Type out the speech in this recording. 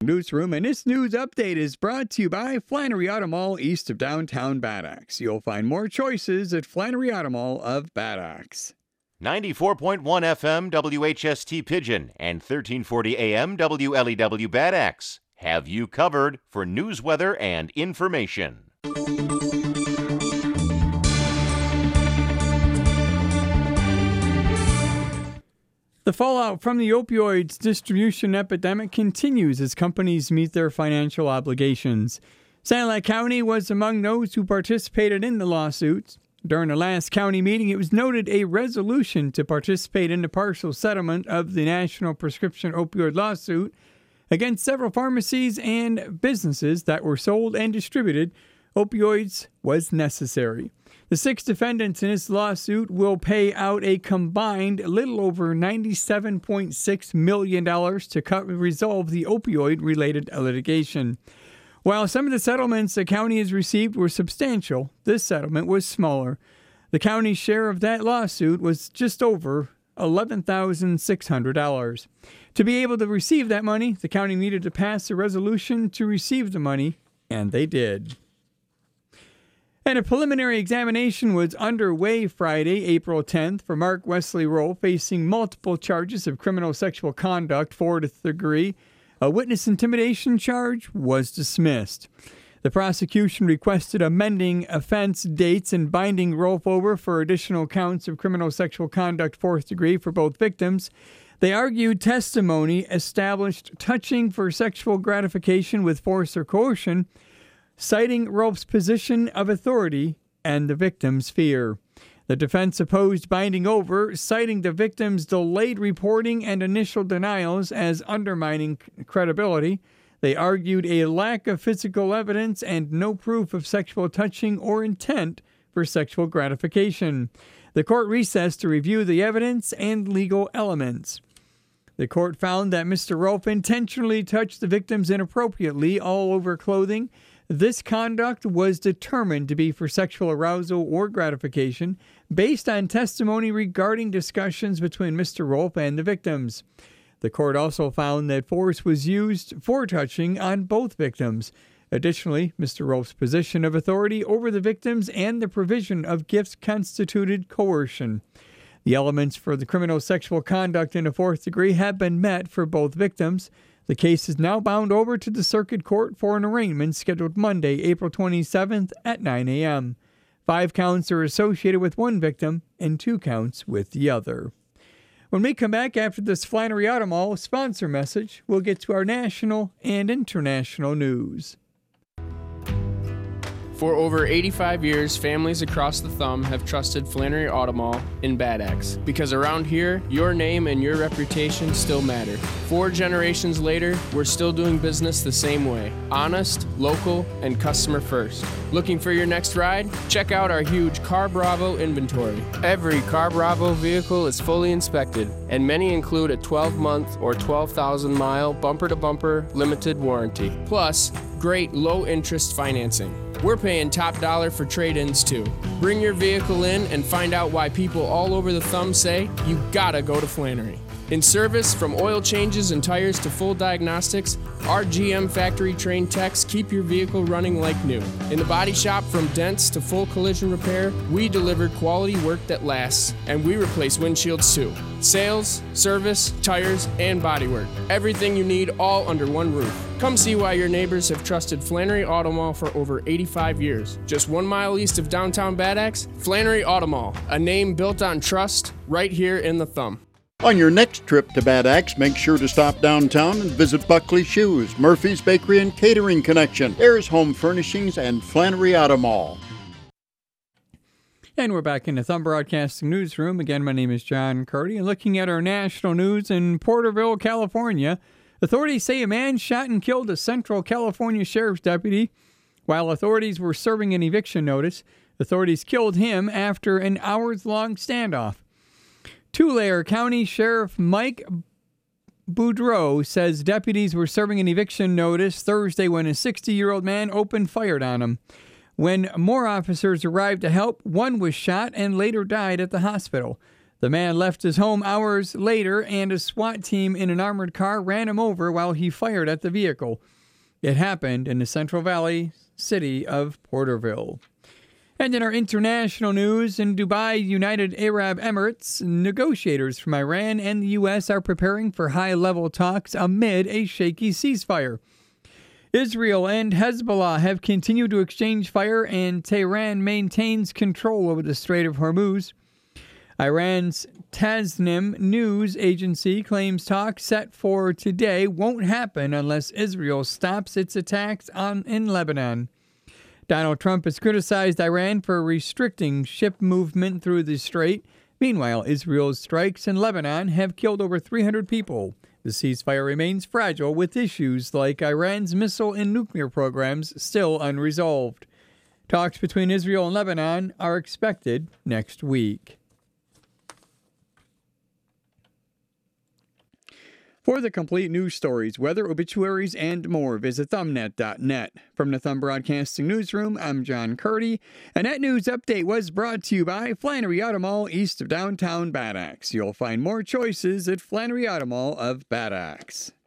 Newsroom, and this news update is brought to you by Flannery Auto Mall east of downtown Bad Axe. You'll find more choices at Flannery Auto Mall of Bad Axe. 94.1 FM WHST Pigeon and 1340 AM WLEW Bad Axe have you covered for news, weather, and information. The fallout from the opioids distribution epidemic continues as companies meet their financial obligations. Sanilac County was among those who participated in the lawsuits. During the last county meeting, it was noted a resolution to participate in the partial settlement of the national prescription opioid lawsuit against several pharmacies and businesses that were sold and distributed opioids was necessary. The 6 defendants in this lawsuit will pay out a combined little over $97.6 million to resolve the opioid-related litigation. While some of the settlements the county has received were substantial, this settlement was smaller. The county's share of that lawsuit was just over $11,600. To be able to receive that money, the county needed to pass a resolution to receive the money, and they did. And a preliminary examination was underway Friday, April 10th, for Mark Wesley Rowe, facing multiple charges of criminal sexual conduct, 4th degree. A witness intimidation charge was dismissed. The prosecution requested amending offense dates and binding Rolfe over for additional counts of criminal sexual conduct, 4th degree, for both victims. They argued testimony established touching for sexual gratification with force or coercion, citing Rolfe's position of authority and the victim's fear. The defense opposed binding over, citing the victim's delayed reporting and initial denials as undermining credibility. They argued a lack of physical evidence and no proof of sexual touching or intent for sexual gratification. The court recessed to review the evidence and legal elements. The court found that Mr. Rolfe intentionally touched the victims inappropriately all over clothing. This conduct was determined to be for sexual arousal or gratification based on testimony regarding discussions between Mr. Rolfe and the victims. The court also found that force was used for touching on both victims. Additionally, Mr. Rolfe's position of authority over the victims and the provision of gifts constituted coercion. The elements for the criminal sexual conduct in a 4th degree have been met for both victims. The case is now bound over to the Circuit Court for an arraignment scheduled Monday, April 27th at 9 a.m. 5 counts are associated with one victim and 2 counts with the other. When we come back after this Flannery Auto Mall sponsor message, we'll get to our national and international news. For over 85 years, families across the Thumb have trusted Flannery Auto Mall in Bad Axe, because around here, your name and your reputation still matter. 4 generations later, we're still doing business the same way. Honest, local, and customer first. Looking for your next ride? Check out our huge Car Bravo inventory. Every Car Bravo vehicle is fully inspected, and many include a 12-month or 12,000-mile bumper-to-bumper limited warranty. Plus, great low-interest financing. We're paying top dollar for trade-ins too. Bring your vehicle in and find out why people all over the Thumb say you gotta go to Flannery. In service, from oil changes and tires to full diagnostics, our GM factory-trained techs keep your vehicle running like new. In the body shop, from dents to full collision repair, we deliver quality work that lasts, and we replace windshields too. Sales, service, tires, and bodywork. Everything you need all under one roof. Come see why your neighbors have trusted Flannery Auto Mall for over 85 years. Just 1 mile east of downtown Bad Axe, Flannery Auto Mall, a name built on trust right here in the Thumb. On your next trip to Bad Axe, make sure to stop downtown and visit Buckley Shoes, Murphy's Bakery and Catering Connection, Ayers Home Furnishings, and Flannery Auto Mall. And we're back in the Thumb Broadcasting Newsroom. Again, my name is John Curdy. And looking at our national news in Porterville, California, authorities say a man shot and killed a Central California Sheriff's deputy while authorities were serving an eviction notice. Authorities killed him after an hours-long standoff. Tulare County Sheriff Mike Boudreau says deputies were serving an eviction notice Thursday when a 60-year-old man opened fire on him. When more officers arrived to help, one was shot and later died at the hospital. The man left his home hours later, and a SWAT team in an armored car ran him over while he fired at the vehicle. It happened in the Central Valley city of Porterville. And in our international news, in Dubai, United Arab Emirates, negotiators from Iran and the U.S. are preparing for high-level talks amid a shaky ceasefire. Israel and Hezbollah have continued to exchange fire, and Tehran maintains control over the Strait of Hormuz. Iran's Tasnim news agency claims talks set for today won't happen unless Israel stops its attacks in Lebanon. Donald Trump has criticized Iran for restricting ship movement through the strait. Meanwhile, Israel's strikes in Lebanon have killed over 300 people. The ceasefire remains fragile, with issues like Iran's missile and nuclear programs still unresolved. Talks between Israel and Lebanon are expected next week. For the complete news stories, weather, obituaries, and more, visit thumbnet.net. From the Thumb Broadcasting Newsroom, I'm John Curdy, and that news update was brought to you by Flannery Auto Mall east of downtown Bad Axe. You'll find more choices at Flannery Auto Mall of Bad Axe.